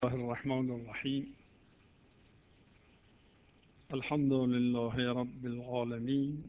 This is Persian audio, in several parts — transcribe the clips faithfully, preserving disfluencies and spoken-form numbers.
الله الرحمن الرحیم. الحمد لله رب العالمین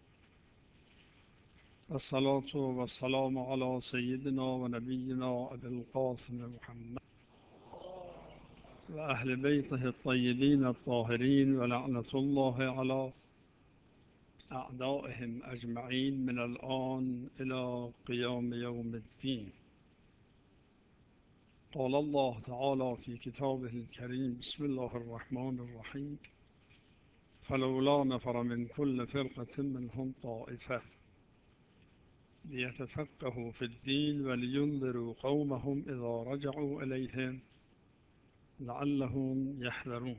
و الصلاة و السلام علی سیدنا و نبینا ابی القاسم محمد و اهل بیته الطیبین الطاهرین و لعنت الله علی اعدائهم اجمعین من الآن الى قیام یوم الدین. قال الله تعالى في كتابه الكريم بسم الله الرحمن الرحيم فلولا نفر من كل فرقة منهم طائفة ليتفقهوا في الدين ولينذروا قومهم إذا رجعوا إليهم لعلهم يحذرون.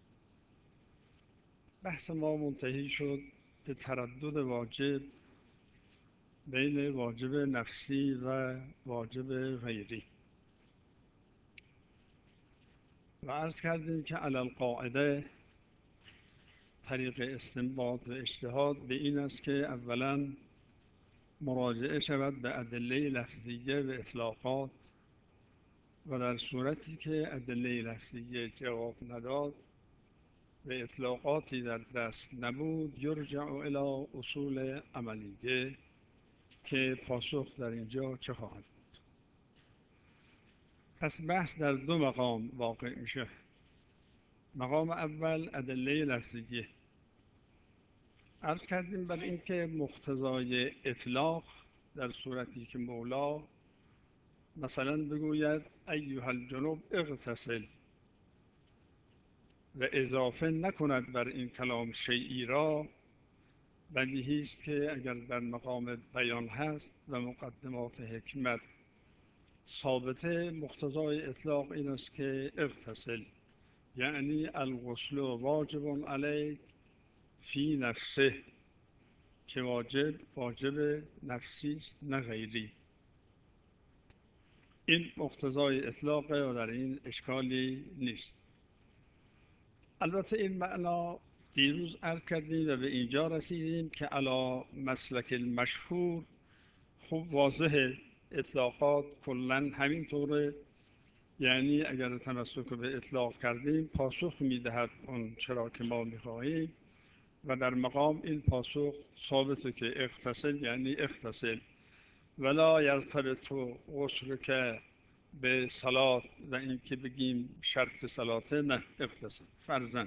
بحث ما منتهی شد به تردد واجب بین واجب نفسی و واجب غیری و عرض کردیم که علی القاعده طریق استنباط و اجتهاد به این است که اولا مراجعه شود به ادله لفظیه و اطلاقات و در صورتی که ادله لفظیه جواب نداد و اطلاقاتی در دست نبود یرجع الی اصول عملیه که پاسخ در اینجا چه خواهد بود. پس بحث در دو مقام واقع میشه. مقام اول ادله لفظیه. عرض کردیم بر اینکه مقتضای اطلاق در صورتی که مولا مثلا بگوید ایها الجنوب اغتسل و اضافه نکند بر این کلام شیئی را، بدیهی است که اگر در مقام بیان هست و مقدمات حکمت ثابته، مقتضای اطلاق این است که اغتسل یعنی الغسل واجب علیک فی نفسه، که واجب واجب نفسی است نه غیری. این مقتضای اطلاقه و در این اشکالی نیست. البته این معنا دیروز عرض کردیم و به اینجا رسیدیم که علی مسلک المشهور خوب واضح اطلاقات کلا همینطوره، یعنی اگر تمسک به اطلاق کردیم پاسخ میدهد اون چرا که ما میخواهیم و در مقام این پاسخ ثابته که اغتسل یعنی اغتسل ولا یرتبط غسلک به صلات و این که بگیم شرط صلاته نه اغتسل فرضاً.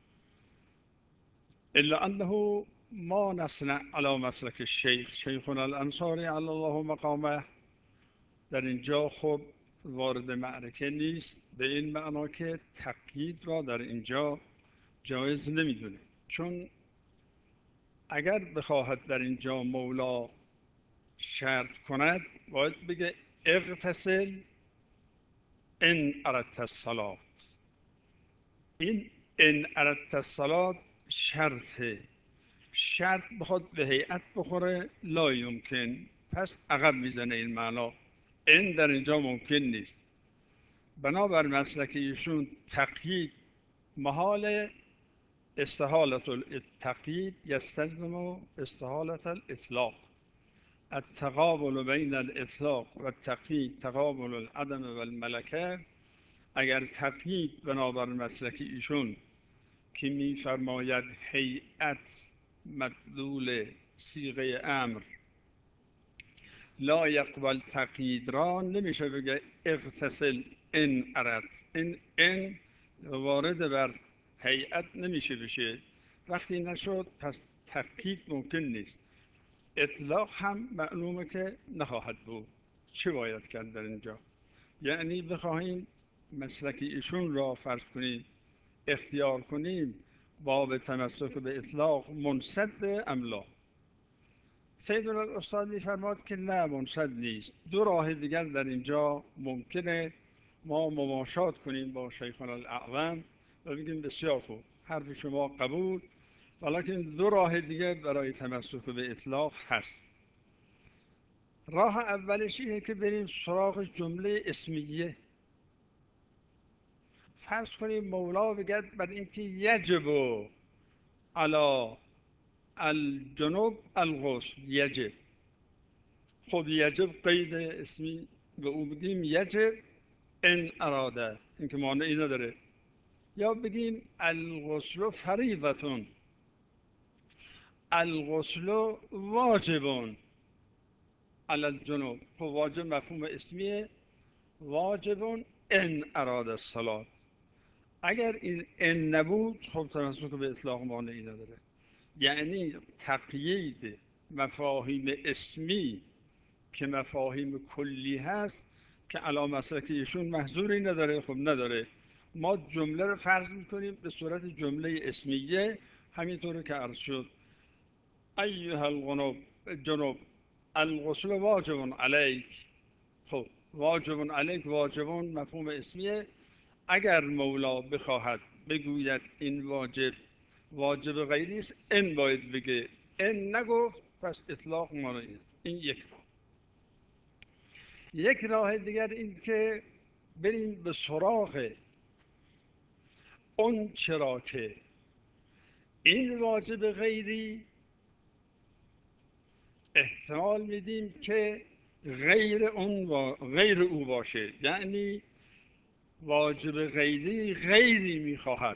الا انه ما نصنع علی مسلک الشیخ شیخنا الانصاری علی الله مقامه در اینجا خب وارد معرکه نیست، به این معنا که تقیید را در اینجا جایز نمیدونه، چون اگر بخواهد در اینجا مولا شرط کند باید بگه اغتسل ان اردت الصلاة. این ان اردت الصلاة شرطه، شرط بخواد به هیئت بخوره لا یمکن، پس عقب میزنه این معنا. این در اینجا ممکن نیست. بنابر مسلک ایشون تقیید محال، استحالة التقیید یستلزم استحالة الاطلاق. التقابل بین الاطلاق و التقیید تقابل العدم و الملکه. اگر تقیید بنابر مسلک ایشون که میفرماید هیئت مدلول صیغه امر لا یقبل تقیید را، نمیشه بگه اغتسل ان اردت. این ان وارد بر هیئت نمیشه بشه. وقتی نشد پس تقیید ممکن نیست. اطلاق هم معلومه که نخواهد بود. چه باید کرد در اینجا؟ یعنی بخواهیم مسلک ایشون را فرض کنیم اختیار کنیم باب تمسک به اطلاق منسد ام لا. سیدنا الاستاد می‌فرماد که نه منسد نیست. دو راه دیگر در اینجا ممکنه ما مماشات کنیم با شیخنا الاعظم و بگیم بسیار خوب حرف شما قبول، ولیکن دو راه دیگر برای تمسک به اطلاق هست. راه اولش اینه که بریم سراغ جمله اسمیه. فرض کنیم مولا بگد بر اینکه یجب علی الجنوب الغسل یجب. خب یجب قید اسمی به او بگیم یجب ان اراده، این که مانعی نداره. یا بگیم الغسل فریضتون، الغسل واجبون علی الجنوب. خب واجب مفهوم اسمیه، واجبون ان اراده الصلاة. اگر این ان نبود خب تمسک به اطلاق مانعی نداره. یعنی تقیید مفاهیم اسمی که مفاهیم کلی هست که علی مسلک ایشون محظوری نداره، خب نداره. ما جمله رو فرض میکنیم به صورت جمله اسمیه، همینطور که عرض شد ایها الجنوب جنوب الغسل واجب علیک. خب واجب علیک، واجبون مفهوم اسمیه. اگر مولا بخواهد بگوید این واجب واجب غیری است، ان باید بگه. ان نگفت پس اطلاق مانعی. این یک راه. یک راه دیگر این که بریم به سراغ اون چرا که این واجب غیری احتمال میدیم که غیر اون و غیر او باشه. یعنی واجب غیری غیری میخواهد.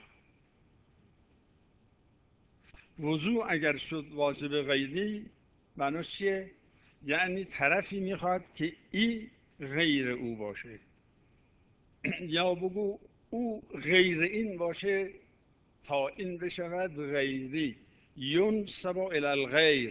وضوع اگر شد واجب غیری معناش چیه؟ یعنی طرفی میخواد که ای غیر او باشه. یا بگو او غیر این باشه تا این بشود غیری، ینسب الی الغیر.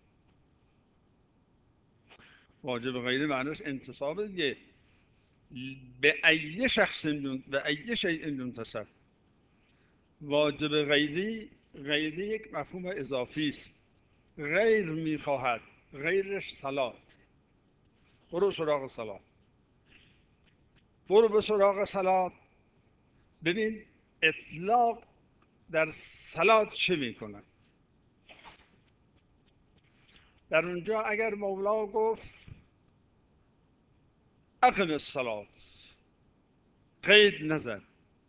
واجب غیری معناش انتصاب دیگه. به ای شخص به ای شیء ينتسب. واجب غیری غیری یک مفهوم اضافی است. غیر میخواهد، غیرش صلات. برو سراغ صلات، برو به سراغ صلات. ببین اطلاق در صلات چه میکند. در اونجا اگر مولا گفت اقم الصلات، قید نزد.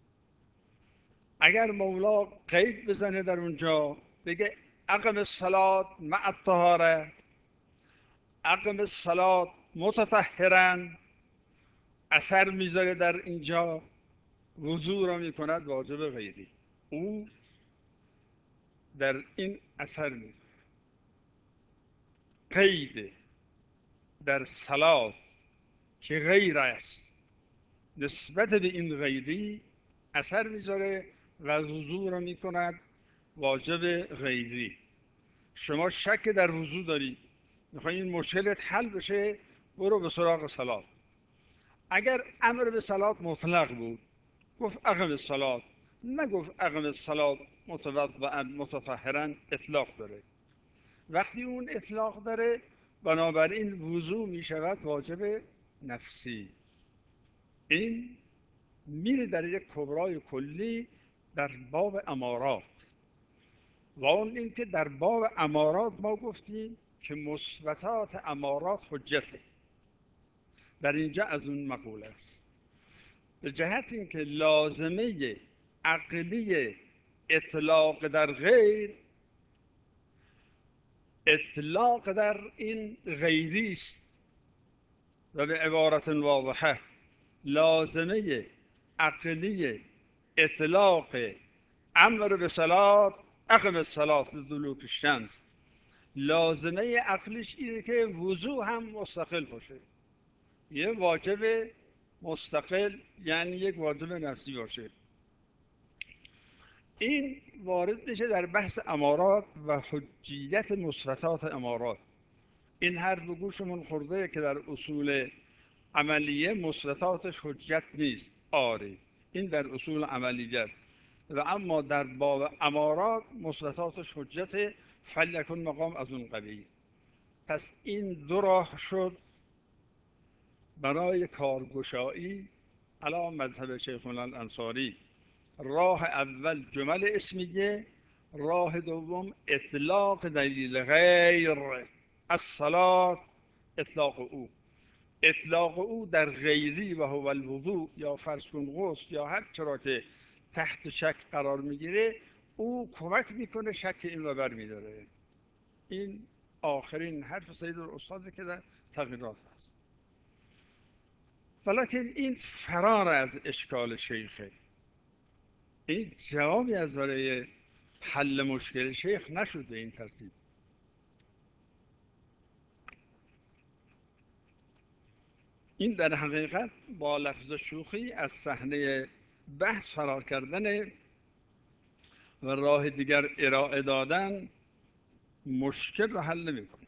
اگر مولا قید بزنه در اونجا بگه اقم الصلات مع الطهاره، اقم الصلات متطهرا، اثر میذاره در اینجا، وضوع را میکند واجب غیری. او در این اثر می قید در صلات که غیر است، نسبت به این غیری اثر میذاره و وضوع را میکند واجب غیری. شما شک در وضوع داری، میخوای این مشکلت حل بشه، برو به سراغ صلات. اگر امر به صلات مطلق بود، گفت اقم الصلات، نگفت اقم الصلات متوضئا متطهرا، اطلاق داره. وقتی اون اطلاق داره بنابراین وضوع می شود واجب نفسی. این میره در یک کبرای کلی در باب امارات. و اون این که در باب امارات ما گفتیم که مثبتات امارات حجته. در اینجا از اون مقوله است، به جهت اینکه لازمه عقلی اطلاق در غیر اطلاق در این غیری است. و به عبارت واضحه لازمه عقلی اطلاق امر به صلات اقم الصلات لدلوک الشمس، لازمه عقلیش اینه که وضوع هم مستقل باشه، یه واجب مستقل، یعنی یک واجب نفسی باشه. این وارد میشه در بحث امارات و حجیت مثبتات امارات. این هر به گوشمون خورده که در اصول عملیه مثبتاتش حجت نیست. آره این در اصول عملیه است، و اما در باب امارات مثبتاتش حجت، فلیکن مقام از اون قبیل. پس این دو راه شد برای کارگشایی علی مذهب شیخنا الانصاری. راه اول جمل اسمیه، راه دوم اطلاق دلیل غیر الصلاة، اطلاق او اطلاق او در غیری و هو الوضوء یا فرض کن غسل یا هر چرا که تحت شک قرار میگیره، او کمک میکنه شک این رو برمیداره. این آخرین حرف سید الاستاذ که در تغییرات هست. ولیکن این فرار از اشکال شیخه، این جوابی از برای حل مشکل شیخ نشد به این ترتیب. این در حقیقت با لفظ شوخی از صحنه بحث فرار کردن و راه دیگر ارائه دادن مشکل رو حل نمیکنه.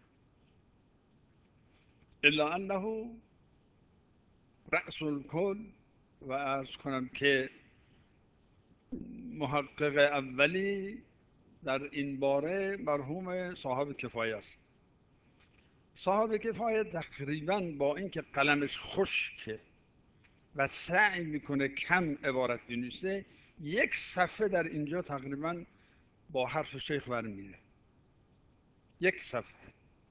الا انه رأس الکل، و عرض کنم که محقق اولی در این باره مرحوم صاحب کفایه است. صاحب کفایه تقریبا با اینکه قلمش خشکه و سعی میکنه کم عبارت بنویسه، یک صفحه در اینجا تقریبا با حرف شیخ برمیره، یک صفحه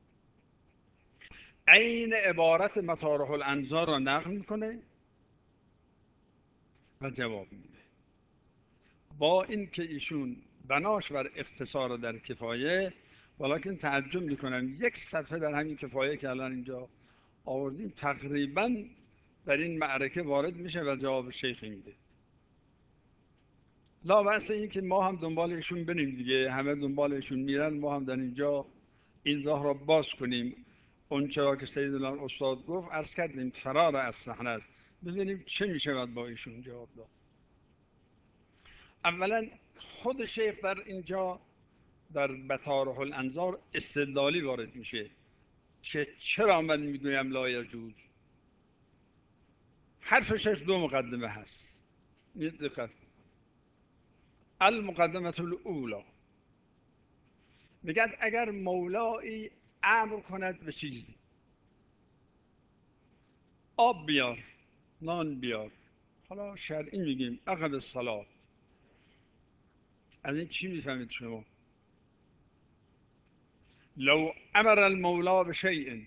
عین عبارت مطارح الانظار را نقل میکنه و جواب میده. با اینکه ایشون بناش بر اختصار در کفایه، ولیکن تعجب میکنم یک صفحه در همین کفایه که الان اینجا آوردیم تقریبا در این معرکه وارد میشه و جواب شیخ میده. لا بأس این که ما هم دنبال ایشون بریم دیگه، همه دنبال ایشون میرن، ما هم در اینجا این راه را باز کنیم. اون چرا که سیدالله استاد گفت عرض کردیم فرار از صحنه است، ببینیم چه میشه با ایشون جواب داد. اولا خود شیخ در اینجا در مطارح الانظار استدلالی وارد میشه که چرا من میگویم لا یجوز. حرف شیخ دو مقدمه هست، دقت. المقدمه الاولی میگن اگر مولایی امر کند به چیزی، آب بیار، نان بیار، حالا شرعی میگیم عقب الصلاة، از این چی میفهمید شما؟ لو امر المولا به شیء،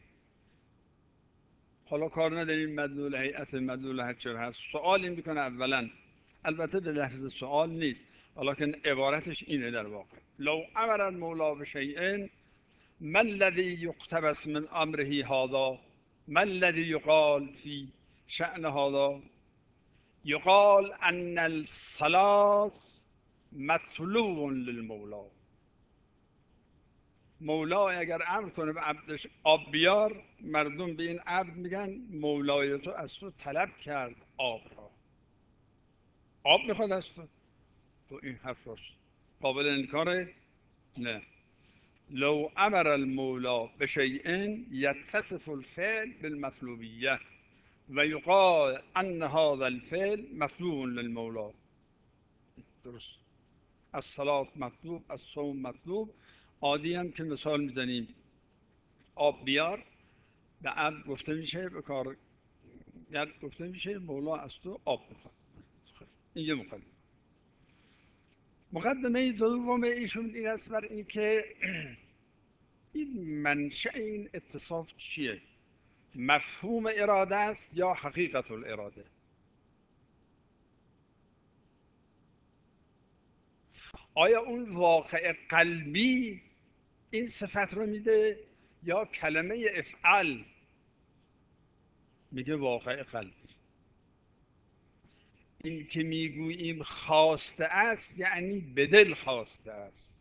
حالا کار نداریم مدلول هیئت مدلول هر چه هست، سوالی میکنه اولا، البته به لفظ سوال نیست ولیکن عبارتش اینه در واقع. لو امر المولا به شیء ما الذی یقتبس من امره هذا، ما الذی یقال فی شأن هذا، یقال ان الصلاة مطلوب للمولا. مولا اگر امر کنه به عبدش آب بیار، مردم به این عبد میگن مولای تو از تو طلب کرد آب را، آب میخواد از تو. تو این حرف راست قابل انکاره؟ نه. لو امر المولا به شیء یتصف الفعل بالمطلوبیه و یقال ان هذا الفعل مطلوب للمولا. درست، الصلاة مطلوب، الصوم مطلوب. عادی هم که مثال میزنیم آب بیار، به عبد گفته میشه، به کار گفته میشه مولا از تو آب بخواد. این یه مقدمه. مقدمه دوم ایشون این است بر این که این منشأ این اتصاف چیه؟ مفهوم اراده است یا حقیقت الاراده؟ آیا اون واقع قلبی این صفت رو میده یا کلمه افعل میگه واقع قلبی؟ این که میگوییم خواسته است یعنی به دل خواسته است،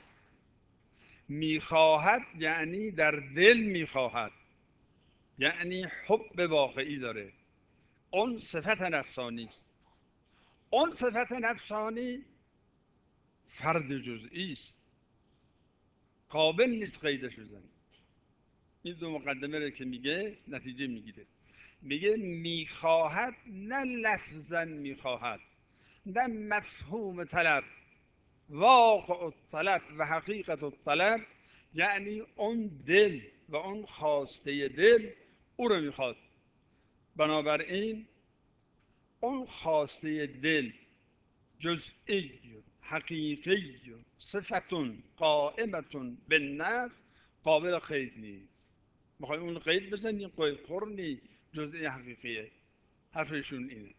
میخواهد یعنی در دل میخواهد، یعنی حب واقعی داره. اون صفت نفسانی است. اون صفت نفسانی فرد جزئی است، قابل نیست قیدش بزنی. این دو مقدمه رو که میگه نتیجه میگیره. میگه میخواهد نه لفظا میخواهد، نه مفهوم طلب، واقع الطلب و حقیقت الطلب، یعنی اون دل و اون خواسته دل او رو میخواد. بنابراین اون خواسته دل جزئی حقیقی صفتون قائمتون به نفس قابل قید نیست. میخوای اون قید بزنی قید قرنی جزئی حقیقیه. حرفشون اینه.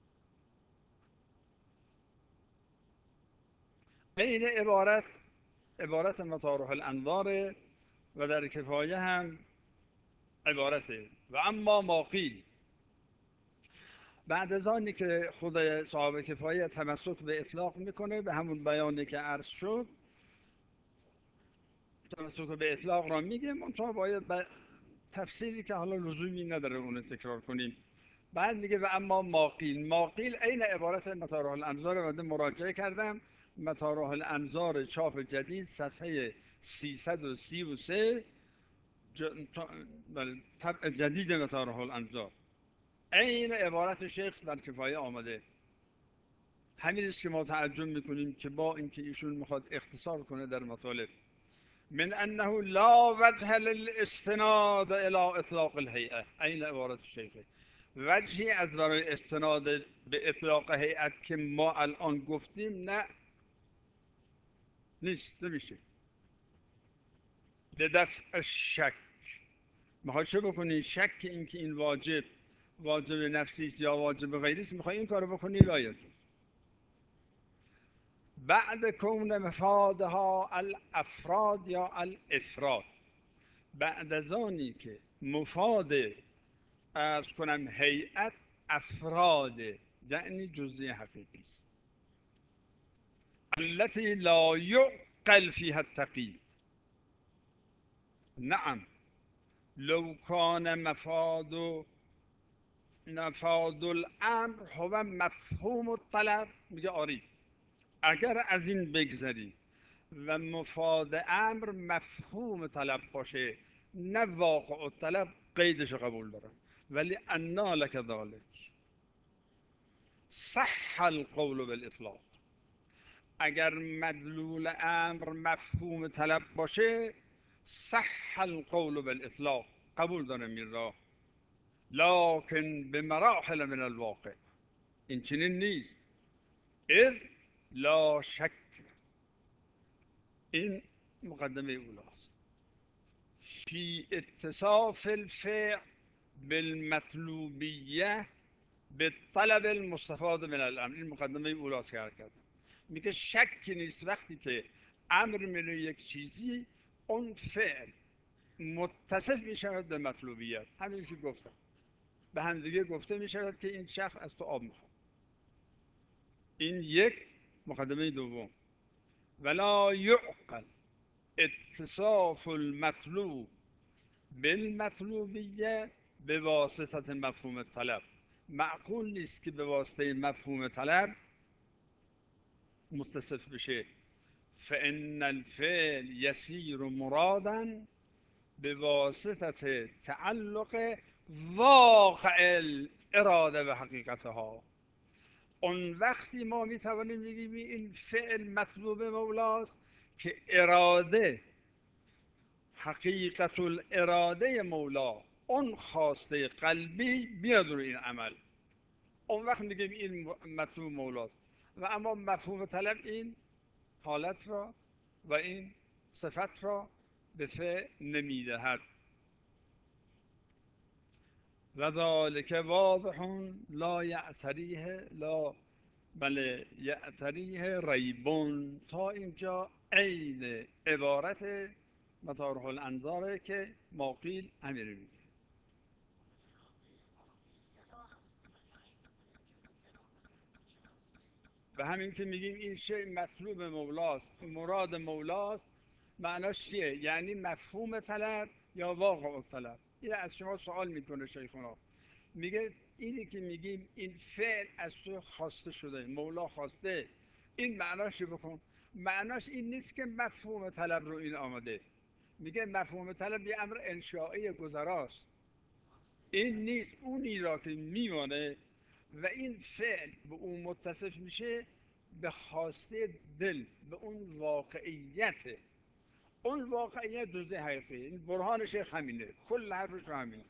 این عبارت عبارت مطارح الانوار و در کفایه هم عبارته. و اما ما قیل، بعد از آنی که خود صاحب کفایه تمسک به اطلاق میکنه، به همون بیانی که عرض شد تمسک به اطلاق را میگه، منتها باید به تفسیری که حالا لزومی نداره اون تکرار کنیم. بعد میگه و اما ماقیل، ماقیل عین عبارت مطارح الانظار بنده مراجعه کردم، مطارح الانظار چاپ جدید صفحه سیصد و سی و سه، ج... بله، طبع جدید مطارح الانظار، عین عبارت شیخ در کفایه آمده. همین است که ما تعجب میکنیم که با اینکه ایشون میخواد اختصار کنه در مطالب، من انه لا وجه للاستناد الى اطلاق الهیئه، عین عبارت شیخه، وجهی از برای استناد به اطلاق هیئت که ما الان گفتیم نه، نیست، نمیشه. به دفع شک، میخوای چه بکنی؟ شک این که این واجب واجب نفسی است یا واجب غیری است، میخوای این کارو بکنی، لا یجوز. بعد کون مفادها الافراد یا الافراد، بعد از آنی که مفاد ارز کنم هیئت افراد، یعنی جزئی حقیقی است، التي لا يعقل فيها التقیید. نعم لو کان مفاد مفاد الامر هو مفهوم الطلب، میگه آری اگر از این بگذری و مفاد امر مفهوم طلب باشه نه واقع الطلب، قیدش قبول دارم، ولی انا لک ذلک صح القول بالاطلاق، اگر مدلول امر مفهوم طلب باشه صح القول بالاطلاق، قبول دارم این را، لکن به مراحل من الواقع، این چنین نیست. اذ لا شک، این مقدمه اولاست، فی اتصاف الفعل بالمطلوبیه به طلب المستفاد من الامر، این مقدمه اولاست که کردم. میگه شک نیست وقتی که امر میره یک چیزی، اون فعل متصف میشود به مطلوبیت، همین که گفتم، به همدیگه گفته میشود که این شخص از تو آب میخواد. این یک مقدمه دوم. ولا یعقل اتصاف المطلوب بالمطلوبیه به واسطه مفهوم طلب، معقول نیست که به واسطه مفهوم طلب متصف بشه. فان الفعل یسیر مرادا به واسطه تعلق واقع اراده به حقیقتها، اون وقتی ما می توانیم بگیم این فعل مطلوب مولاست که اراده، حقیقت الاراده مولا، اون خواسته قلبی بیاد روی این عمل، اون وقت میگیم این مطلوب مولاست. و اما مفهوم طلب این حالت را و این صفت را به فعل نمیدهد. و ذالک واضح لا یعتریه لا بله یعتریه ریبون. تا اینجا عین عبارت مطارح الانظاره که ماقیل امیر میگه. و همین که میگیم این شی مطلوب مولاست، مراد مولاست، معناش چیه؟ یعنی مفهوم طلب یا واقع طلب. این از شما سوال میکنه شیخونا، میگه اینی که میگیم این فعل از تو خواسته شده، مولا خواسته، این معناش بکن. معناش این نیست که مفهوم طلب رو این آمده، میگه مفهوم طلب یه امر انشائی گذراست، این نیست. اونی را که میمانه و این فعل به اون متصف میشه به خواسته دل، به اون واقعیت، اون واقعیت جزء حقیقی. این برهان شیخ همینه، کل حرفش همینه.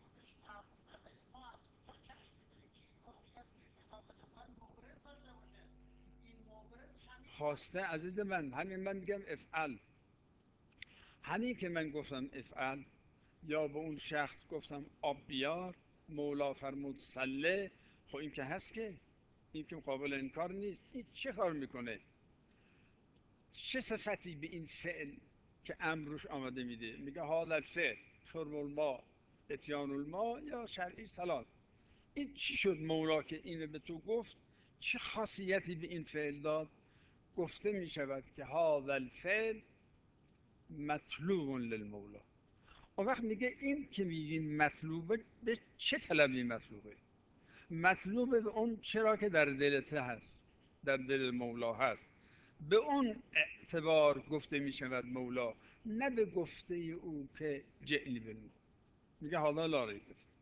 خواسته عزیز من، همین من میگم افعل، همین که من گفتم افعل یا به اون شخص گفتم آب بیار، مولا فرمود سله، خب این که هست، که این که قابل انکار نیست. این چه کار میکنه؟ چه صفتی به این فعل که امر روش آمده میده؟ میگه حال الفعل شرب الماء اتیان الماء یا شرعی صلات، این چی شد مولا که اینو به تو گفت؟ چه خاصیتی به این فعل داد؟ گفته می شود که هذا الفعل مطلوب للمولا. اون وقت میگه این که میگین مطلوبه، به چه طلبی مطلوبه؟ مطلوب به اون چرا که در دلت هست، در دل مولا هست، به اون اعتبار گفته می شود مولا، نه به گفته او که جئنی بنو. میگه حالا لا ریب.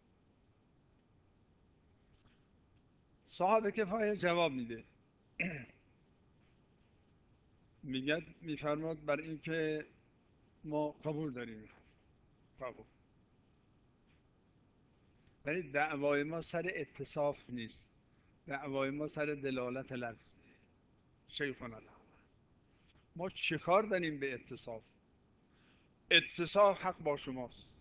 صاحب کفایه جواب میده، میگه میفرماد بر این که ما قبول داریم، قبول، ولی دعوای ما سر اتصاف نیست، دعوای ما سر دلالت لفظ. شیخنا العلامه، ما چیکار داریم به اتصاف؟ اتصاف حق با شماست،